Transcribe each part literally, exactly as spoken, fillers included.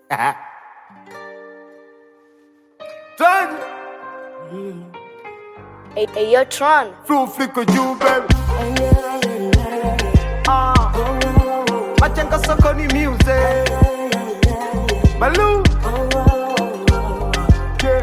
Tron. Hey, hey, yo, Tron. Flow flicker you, baby. Ah, Machenga Sokoni music. Baloo. Yeah.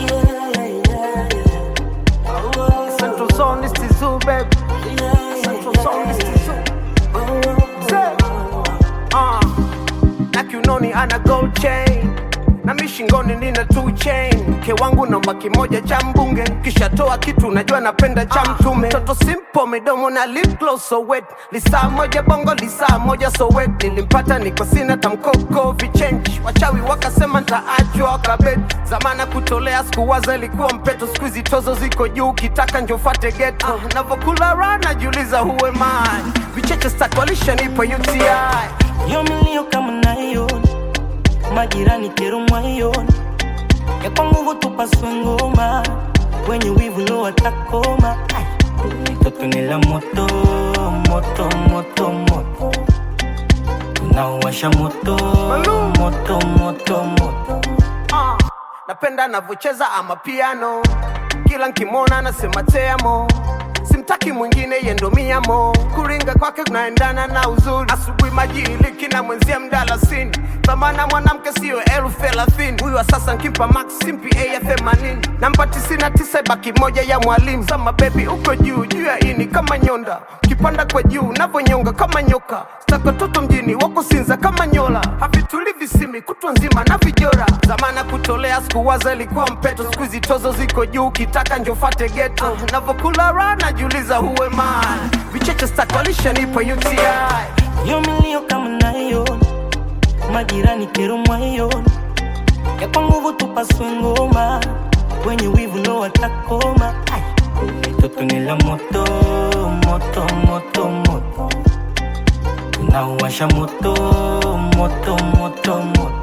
Central Zone, this is Zoo, baby. Central Zone, this is Zoo. Say. Ah, Nakunoni ana gold chain. Na mishingoni nina two chain. Mke wangu namba kimoja cha mbunge. Kisha toa kitu najua napenda cha mtume. Toto simple midomo na lip gloss so wet. Lisa moja bongo lisa moja so wet. Nilimpata niko sina tamkoko vichange. Wachawi wakasema ntaachwa wakabed. Zamana kutolea sikuwaza ilikuwa mpeto. Squeezy tozo ziko juu kitaka njofate ghetto. uh, Navokula rana juliza who am I. Vicheche stakwalisha nipo U T I. Yo milio kama nayo majirani kero mwayo ya kwa nguvu tupaswe ngoma wenye wivu lo watakoma. Toto nila moto moto moto moto tunawasha moto moto moto moto. uh, Napenda navocheza ama piano. Kila nkimona nasema te amo. Simtaki mwingine yendo miamo. Kuringa kwake kunaendana na uzuri. Asubuhi majiliki na mwenzia mdalasini. Thamana mwanamke siyo elfu thelathini. Huyu wa sasa nkimpa max simpi A ya themanini. Namba tisini na tisa baki moja ya mwalimu. Sama baby uko juu juu ya ini kama nyonda. Kipanda kwa juu navonyonga kama nyoka. Stako toto mjini wako sinza kama nyola. Havituli visimi kutwa nzima na vijora. Zamana kutolea sikuwaza ilikuwa mpeto. Squeezy tozo ziko juu kitaka njofate ghetto. uh, Navokula rana juliza who am I. Vicheche stakwalisha nipo U T I. Yo milio kama nayo majirani kero mwayo ya kwa nguvu tupaswe ngoma wenye wivu lo watakoma. Toto nila moto moto moto moto tunawasha moto moto moto moto.